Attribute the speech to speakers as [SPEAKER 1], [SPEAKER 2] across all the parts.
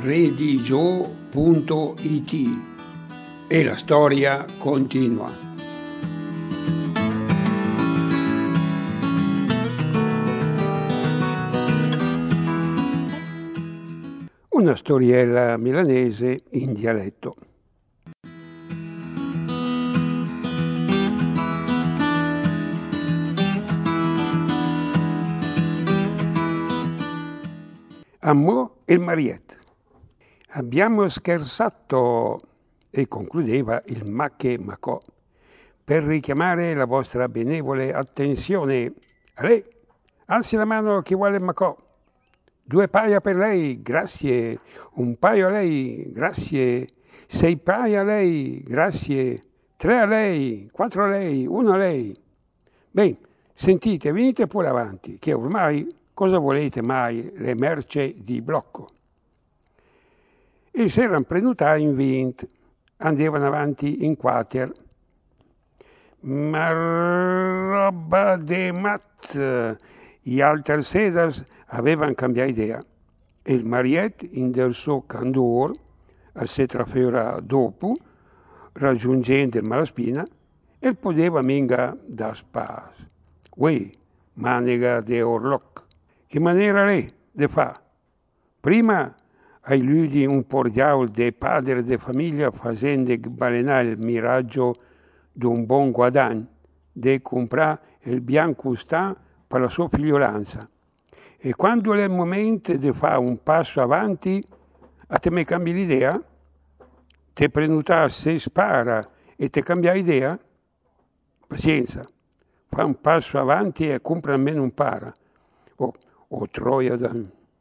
[SPEAKER 1] redigio.it e la storia continua. Una storiella milanese in dialetto. Amò il Mariette. Abbiamo scherzato, e concludeva il Macche Macò, per richiamare la vostra benevole attenzione. Ale, alzi la mano chi vuole Macò. 2 paia per lei, grazie. 1 paio a lei, grazie. 6 paia a lei, grazie. 3 a lei, 4 a lei, 1 a lei. Beh, sentite, venite pure avanti, che ormai cosa volete mai le merce di blocco? E si erano prenotati in 20, andavano avanti in quater. Ma roba de mat, gli altri seders avevano cambiato idea. E il Mariette, in del suo candor, a se trafera dopo, raggiungendo il Malaspina, e poteva minga da spas. Uè, maniga de orloc. Che maniera lei de fa? Prima ai ludi un pordiaul de padre de famiglia facendo balenare il miraggio d'un buon guadagno, de comprare il bianco sta per la sua figliolanza. E quando è il momento di fare un passo avanti, a te mi cambi l'idea? Te prenotare se spara e te cambia idea? Pazienza, fa un passo avanti e compra almeno un para. O troia da...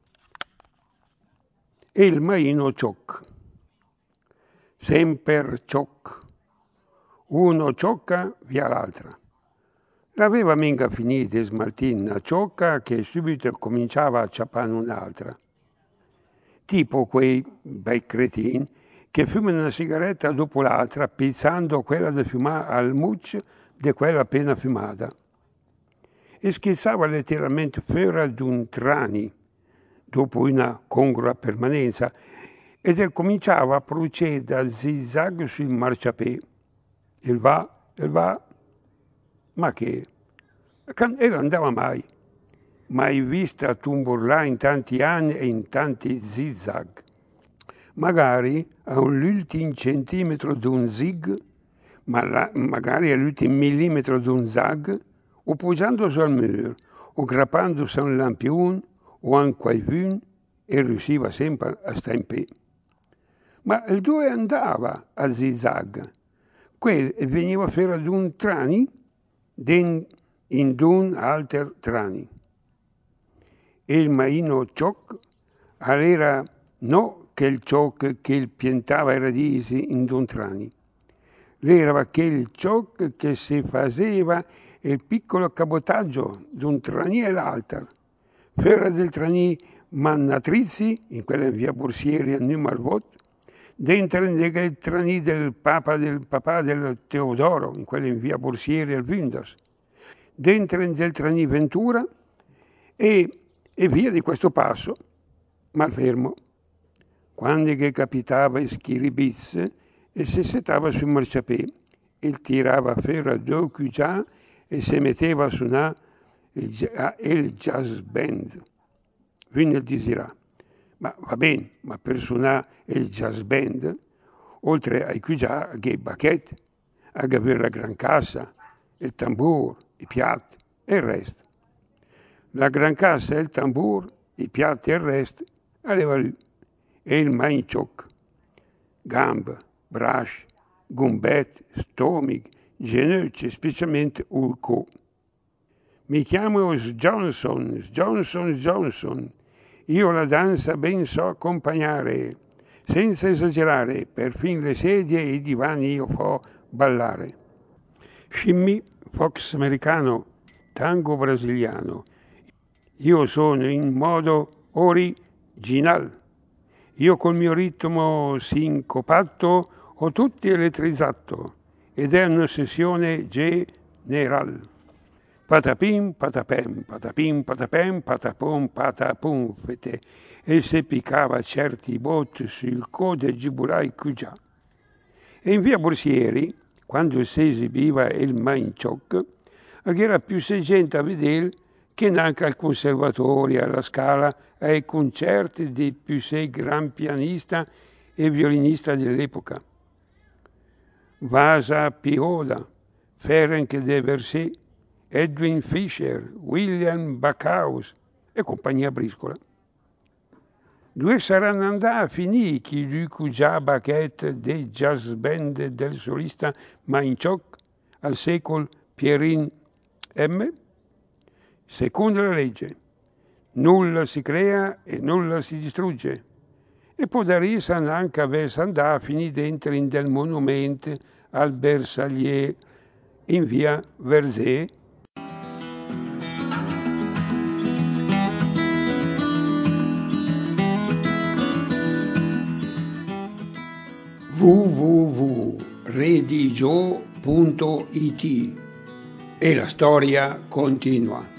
[SPEAKER 1] E il maino cioc. Sempre cioc. Uno ciocca via l'altra. L'aveva minga finita smaltina ciocca che subito cominciava a ciappare un'altra. Tipo quei bei cretini che fumano una sigaretta dopo l'altra, pizzando quella da fumare al muccio di quella appena fumata. E schizzava letteralmente fuori d'un trani, dopo una congrua permanenza, ed cominciava a procedere a zigzag sul marciapiede. Il va, ma che? E non andava mai vista tumburlà in tanti anni e in tanti zigzag. Magari all'ultimo centimetro di un zig, magari all'ultimo millimetro di un zag, o poggiandosi al muro, o grappandosi a un lampione, o a un qualcuno, e riusciva sempre a stare in piedi. Ma il 2 andava a zigzag. Quel veniva fuori ad un trani, in d'un alter trani. E il maino cioc era no che il cioc che il piantava i radici in d'un trani. Era quel cioc che si faceva il piccolo cabotaggio d'un trani e l'altro. Fuori del trani Mannatrizzi, in quella via Borsieri a numero 8, dentro nel trani del papà del Teodoro, in quella in via Borsieri al Windows, dentro nel trani Ventura e via di questo passo, malfermo. Quando che capitava il schiribizze e si settava sul marciapiede, e tirava fuori d'occhio già e si metteva a suonare il jazz band. Quindi dirà, ma va bene, ma per suonare il jazz band, oltre ai già che bacchette, a avere la gran cassa, il tamburo, i piatti e il resto. La gran cassa e il tamburo, i piatti e il resto, aveva lui, e il maincioc, gambe, braccia, gombette, stomaco, ginocchia, specialmente il co. Mi chiamo Johnson. Io la danza ben so accompagnare, senza esagerare, perfino le sedie e i divani io fo ballare. Scimmì, fox americano, tango brasiliano. Io sono in modo original. Io col mio ritmo sincopato ho tutti elettrizzato ed è un'ossessione general. Patapim, patapem, patapim, patapem, patapum, patapum, fete. e se piccava certi botti sul code Giburai Cugià. E in via Borsieri, quando si esibiva il Mainciok, era più gente a vedere che neanche al conservatorio, alla Scala, ai concerti dei più sei gran pianista e violinista dell'epoca. Vasa Piola, Ferenc de Versé, Edwin Fischer, William Backhaus e compagnia briscola. Due saranno andati a finire chi lui cugià baguette dei jazz band del solista Mainciok al secolo Pierin M. Secondo la legge, nulla si crea e nulla si distrugge. E può darsi anche aver andato a finire dentro in del monumento al Bersaglier in via Verzé. www.redigio.it e la storia continua.